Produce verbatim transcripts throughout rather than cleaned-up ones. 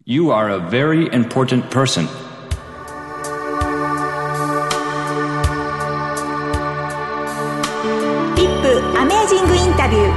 You are a very important person. ビップアメージングインタビュー。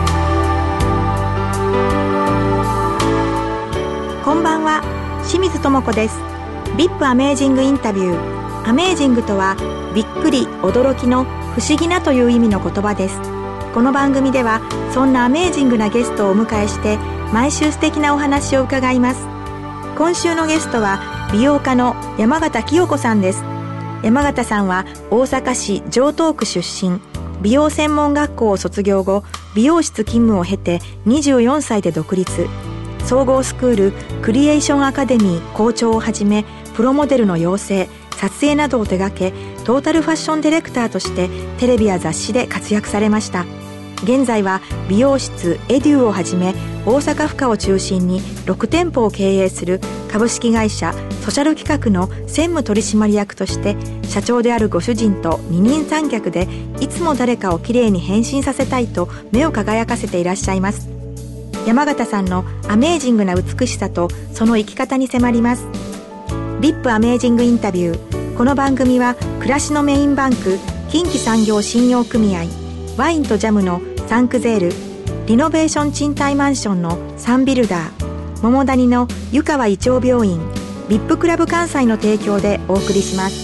こんばんは、清水智子です。ビップアメージングインタビュー。アメージングとはびっくり、驚きの不思議なという意味の言葉です。この番組ではそんなアメージングなゲストをお迎えして毎週素敵なお話を伺います。今週のゲストは美容家の山形清子さんです。山形さんは大阪市城東区出身。美容専門学校を卒業後、美容室勤務を経てにじゅうよんさいで独立。総合スクールクリエーションアカデミー校長をはじめ、プロモデルの養成、撮影などを手掛け、トータルファッションディレクターとしてテレビや雑誌で活躍されました。現在は美容室エデュをはじめ、大阪府下を中心にろくてんぽを経営する株式会社ソシャル企画の専務取締役として、社長であるご主人と二人三脚でいつも誰かをきれいに変身させたいと目を輝かせていらっしゃいます。山形さんのアメージングな美しさとその生き方に迫ります。ビップアメージングインタビュー。この番組は暮らしのメインバンク近畿産業信用組合、ワインとジャムのサンクゼール、リノベーション賃貸マンションのサンビルダー、桃谷の湯川胃腸病院、ビップクラブ関西の提供でお送りします。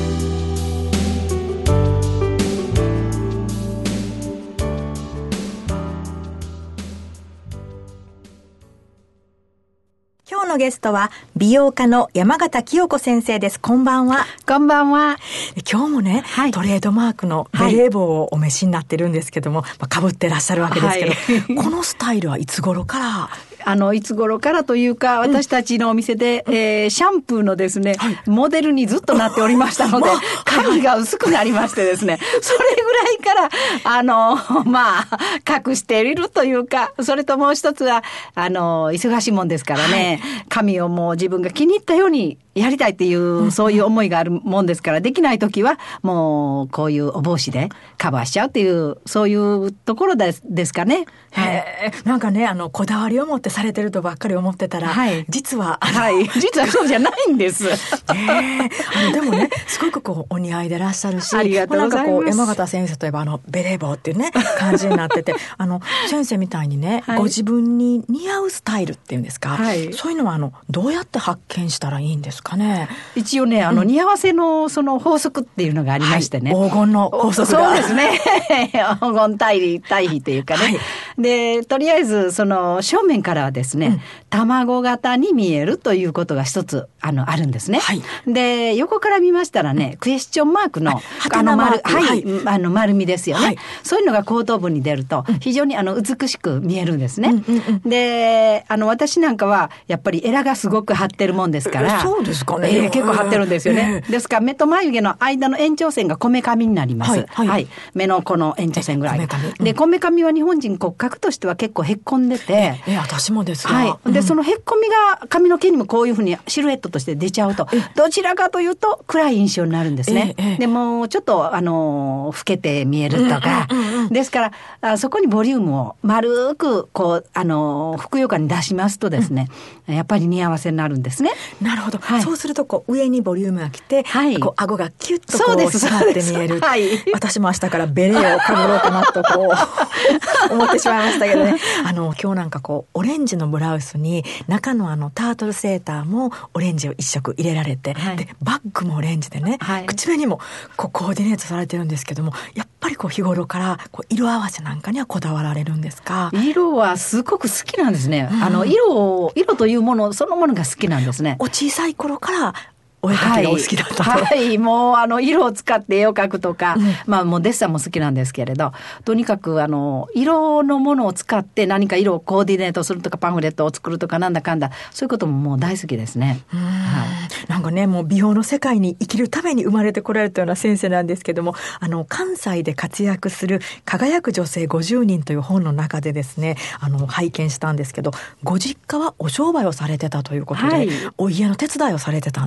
今日のゲストは美容家の山形清子先生です。こんばんは。 こんばんは。 今日もね、はい、トレードマークのベレー帽をお召しになってるんですけども、はい、被ってらっしゃるわけですけど、はい、このスタイルはいつ頃からあのいつ頃からというか、私たちのお店で、うんえー、シャンプーのですね、はい、モデルにずっとなっておりましたので、まあ、髪が薄くなりましてですね、それぐらいからあのまあ隠しているというか、それともう一つはあの忙しいもんですからね、はい、髪をもう自分が気に入ったようにやりたいっていう、うん、そういう思いがあるもんですから、できないときはもうこういうお帽子でカバーしちゃうっていう、そういうところです、ですかね。 へー、なんかね、あのこだわりを持ってされてるとばっかり思ってたら、はい、実ははい、実はそうじゃないんです。 えー、あのでもね、すごくこうお似合いでらっしゃるし、 ありがとうございます。 なんかこう山形先生といえばあのベレー帽っていうね感じになってて、あの先生みたいにね、はい、ご自分に似合うスタイルっていうんですか、はい、そういうのはあのどうやって発見したらいいんですかね。 一応ね、あの、うん、似合わせのその法則っていうのがありましてね、 はい、黄金の法則が。 そうですね黄金対比対比というかね、はい、でとりあえずその正面からはですね、うん、卵型に見えるということが一つ あのあるんですね、はい、で横から見ましたらね、うん、クエスチョンマークの、はい、あの丸、はいはい、あの丸みですよね、はい、そういうのが後頭部に出ると非常にあの美しく見えるんですね、うんうんうん、であの私なんかはやっぱりエラがすごく張ってるもんですから。 そうですかね、 えー、結構張ってるんですよね、えー、ですから目と眉毛の間の延長線がこめかみになります、はいはいはい、目のこの延長線ぐらい、こめかみ、うん、でこめかみは日本人骨格としては結構へっこんでて、 えー、私もですが、 はい、で、うん、そのへっこみが髪の毛にもこういうふうにシルエットとして出ちゃうと、どちらかというと暗い印象になるんですね、えーえー、でもちょっとあの老けて見えるとか、うんうんうん、ですからあそこにボリュームを丸くこうあのふくよかに出しますとですね、うん、やっぱり似合わせになるんですね。 なるほど、はい、そうするとこう上にボリュームが来て、はい、こう顎がキュッとこう締まって見える、はい、私も明日からベレーをかぶろうかなとこう思ってしまいましたけどねあの今日なんかこうオレンジのブラウスに中のあのタートルセーターもオレンジを一色入れられて、はい、でバッグもオレンジでね、はい、口紅もこうコーディネートされてるんですけども、やっぱりこう日頃からこう色合わせなんかにはこだわられるんですか。 色はすごく好きなんですね、うん、あの色を色というものそのものが好きなんですね。 お小さい頃からお絵描きがお好きだったと、 はい、はい、もうあの色を使って絵を描くとか、うん、まあもうデッサンも好きなんですけれど、とにかくあの色のものを使って何か色をコーディネートするとかパンフレットを作るとかなんだかんだ、そういうことももう大好きですね。 うん、はい、なんかね、もう美容の世界に生きるために生まれてこられたような先生なんですけども、あの関西で活躍する輝く女性ごじゅうにんという本の中でですね、あの拝見したんですけど、ご実家はお商売をされてたということで、はい、お家の手伝いをされてたんですよね。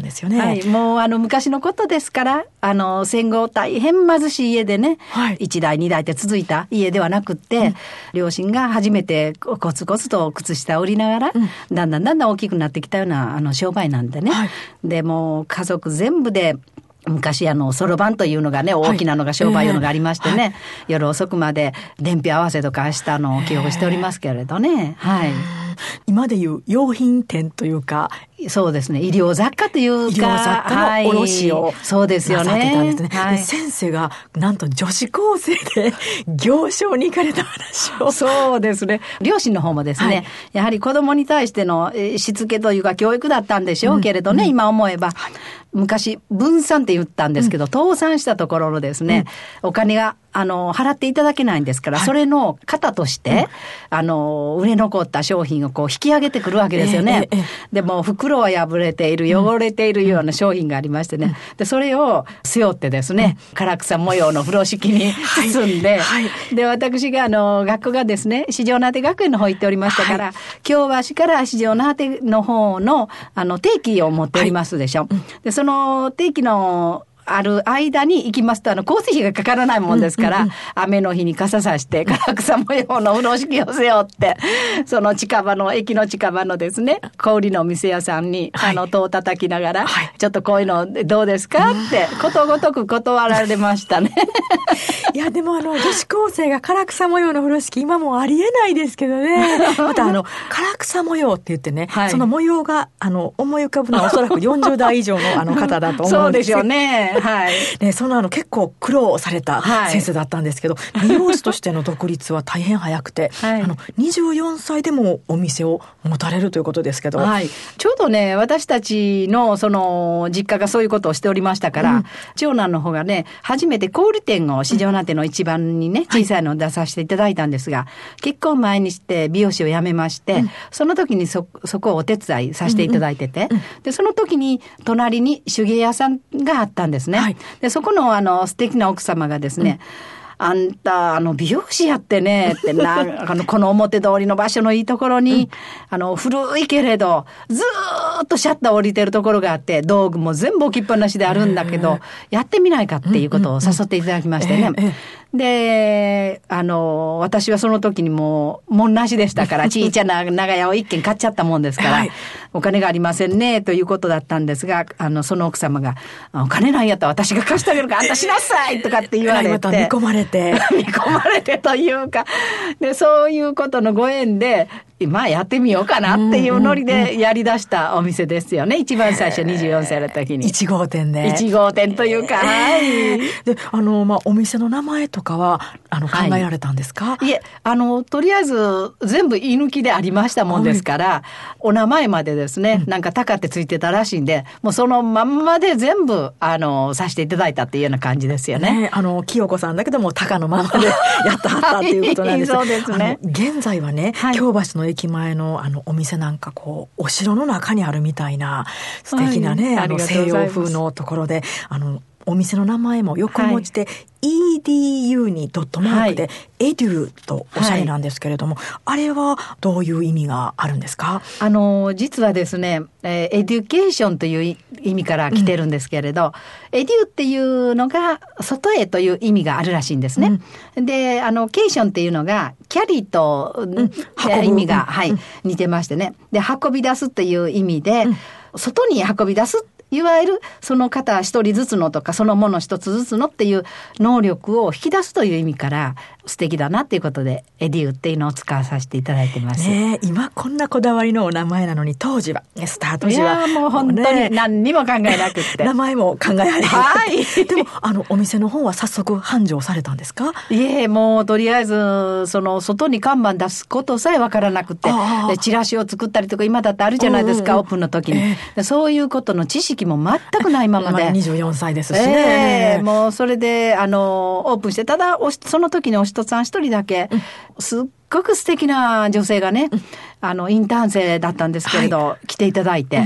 はい、もうあの昔のことですから、あの戦後大変貧しい家でね、はい、いちだいにだいって続いた家ではなくって、うん、両親が初めてコツコツと靴下を売りながら、うん、だんだんだんだん大きくなってきたようなあの商売なんでね、はい、でもう家族全部で昔あのそろばんというのがね、大きなのが商売用のがありましてね、はいえーはい、夜遅くまで伝票合わせとかしたのを記憶しておりますけれどね、はい。 今でいう用品店というか、 そうですね、医療雑貨というか、 医療雑貨の卸を、はい、 そうですよね。 なさってたんですね。はい、で先生がなんと女子高生で行商に行かれた話を。 そうですね。両親の方もですね、はい、やはり子供に対してのしつけというか教育だったんでしょうけれどね、うん、今思えば。はい、昔分散って言ったんですけど、うん、倒産したところのですね、うん、お金があの払っていただけないんですから、はい、それの型として、うん、あの売れ残った商品をこう引き上げてくるわけですよね、えーえー、でも袋は破れている汚れているような商品がありましてね、うん、でそれを背負ってですね、うん、唐草模様の風呂敷に包んで、はいはい、で私があの学校がですね四条畷学園の方行っておりましたから、はい、京橋から四条畷の方のあの定期を持っておりますでしょ、はい、でその定期のある間に行きますと、あの、交通費がかからないもんですから、うんうんうん、雨の日に傘さして、唐草模様の風呂敷を背負って、その近場の、駅の近場のですね、小売りのお店屋さんに、はい、あの、戸を叩きながら、はい、ちょっとこういうのどうですかって、ことごとく断られましたね。 いや、でもあの、女子高生が唐草模様の風呂敷、今もありえないですけどね。またあの、唐草模様って言ってね、はい、その模様が、あの、思い浮かぶのはおそらくよんじゅうだい以上のあの方だと思うんですよ。 そうでしょうね。はい。 ね、そのあの結構苦労された先生だったんですけど、はい、美容師としての独立は大変早くて、はい、あのにじゅうよんさいでもお店を持たれるということですけど、 はい、ちょうどね、私たちのその実家がそういうことをしておりましたから、うん、長男の方がね、初めて小売店を四条畷の一番にね、小さいのを出させていただいたんですが、はい、結婚前にして美容師を辞めまして、うん、その時にそ、そこをお手伝いさせていただいてて、うんうん、でその時に隣に手芸屋さんがあったんですね。はい、でそこのあの素敵な奥様がですね、うん、あんたあの美容師やってねってなあのこの表通りの場所のいいところに、うん、あの古いけれどずーっとシャッター降りてるところがあって道具も全部置きっぱなしであるんだけど、やってみないかっていうことを誘っていただきましてね、うんうんうん、であの私はその時にもう門なしでしたからちいちゃな長屋を一軒買っちゃったもんですから、はい、お金がありませんねということだったんですが、あのその奥様がお金ないやったら私が貸してあげるからあんたしなさいとかって言われて、 また見込まれて見込まれてというかで、そういうことのご縁でまあやってみようかなっていうノリでやり出したお店ですよね。一番最初にじゅうよんさいの時にいち号店でいち号店というか、はい、 であの、まあ、お店の名前とかはあの考えられたんですか？ はい、いえあのとりあえず全部居抜きでありましたもんですから、はい、お名前までですね、うん、なんか高ってついてたらしいんで、もうそのまんまで全部あのさせていただいたっていうような感じですよね。 ね、あの清子さんだけども高のままでやったはったっていうことなんです。 そうですね。 現在はね、はい、京橋の駅前のあのお店なんかこうお城の中にあるみたいな素敵なね、はい、あの西洋風のところで、あのお店の名前も横文字で、はい、イーディーユー にドットマークで、はい、エデューとおしゃれなんですけれども、はい、あれはどういう意味があるんですか？ あの実はですね、えー、エデュケーションという意味から来てるんですけれど、うん、エデューっていうのが外へという意味があるらしいんですね、うん、であのケーションっていうのがキャリーと、うん、意味が、はい、うん、似てましてね、で運び出すという意味で、うん、外に運び出すいわゆるその方一人ずつのとかそのもの一つずつのっていう能力を引き出すという意味から素敵だなっていうことでエデューっていうのを使わさせていただいてます。 ね、今こんなこだわりのお名前なのに当時はスタート時は、 いやもう本当に何にも考えなくって名前も考えられなくて、 はい、 でもあのお店の方は早速繁盛されたんですか？ いえ、もうとりあえずその外に看板出すことさえわからなくて、でチラシを作ったりとか今だってあるじゃないですか、うんうん、オープンの時に、えー、そういうことの知識も全くないままで、 まあ、にじゅうよんさいですしね、 えー、もうそれであのオープンして、ただおその時にお人さん一人だけ、うん、すっごく素敵な女性がね、うん、あのインターン生だったんですけれど、はい、来ていただいて、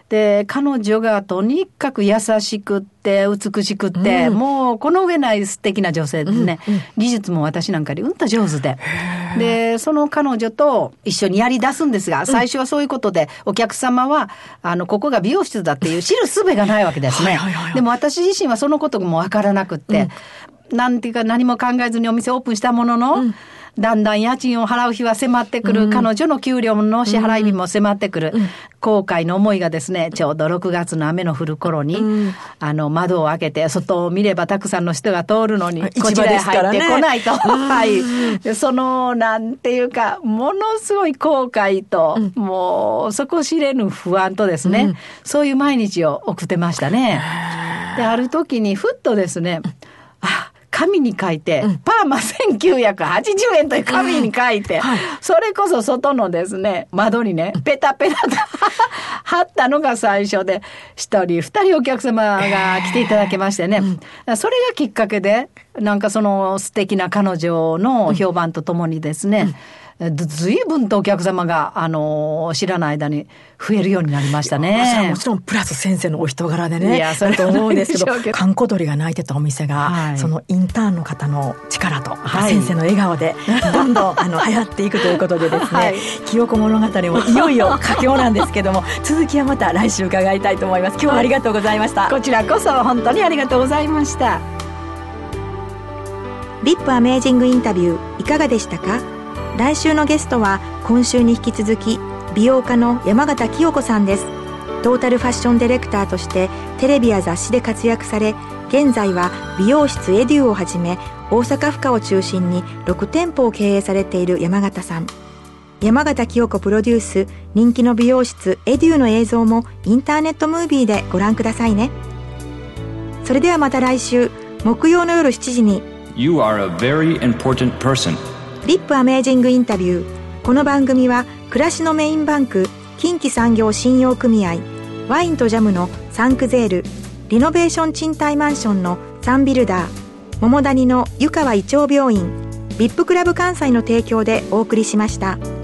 で彼女がとにかく優しくって美しくって、うん、もうこの上ない素敵な女性でね、うんうん、技術も私なんかよりうんと上手で、でその彼女と一緒にやり出すんですが、最初はそういうことでお客様はあのここが美容室だっていう知る術がないわけですね。はいはいはいはい、でも私自身はそのこともわからなくって、うん、なんていうか何も考えずにお店オープンしたものの、うん、だんだん家賃を払う日は迫ってくる、うん、彼女の給料の支払い日も迫ってくる、うん、後悔の思いがですね、ちょうどろくがつの雨の降る頃に、うん、あの窓を開けて外を見ればたくさんの人が通るのに、こちらへ入ってこないと、はい、でそのなんていうかものすごい後悔と、うん、もう底知れぬ不安とですね、うん、そういう毎日を送ってましたね。である時にふっとですね、あ紙に書いて、うん、パーマせんきゅうひゃくはちじゅうえんという紙に書いて、うんはい、それこそ外のですね窓にねペタペタと貼ったのが最初で、一人二人お客様が来ていただけましてね、えー、それがきっかけでなんかその素敵な彼女の評判とともにですね、うんずいぶんとお客様が、あのー、知らない間に増えるようになりましたね。 もちろんプラス先生のお人柄でね、いやそれだと思うんですけど、閑古鳥が鳴いてたお店が、はい、そのインターンの方の力と、はい、先生の笑顔でどんどんあの流行っていくということでですね、はい、清子物語もいよいよ佳境なんですけども続きはまた来週伺いたいと思います。今日はありがとうございました。 こちらこそ本当にありがとうございました。 ビップアメージングインタビューいかがでしたか？来週のゲストは今週に引き続き美容家の山形清子さんです。トータルファッションディレクターとしてテレビや雑誌で活躍され、現在は美容室エデュをはじめ大阪府下を中心にろくてんぽを経営されている山形さん。山形清子プロデュース人気の美容室エデュの映像もインターネットムービーでご覧くださいね。それではまた来週木曜の夜しちじに You are a very important person。 リップアメージングインタビュー。この番組は暮らしのメインバンク近畿産業信用組合、ワインとジャムのサンクゼール、リノベーション賃貸マンションのサンビルダー、桃谷の湯川胃腸病院、ビップクラブ関西の提供でお送りしました。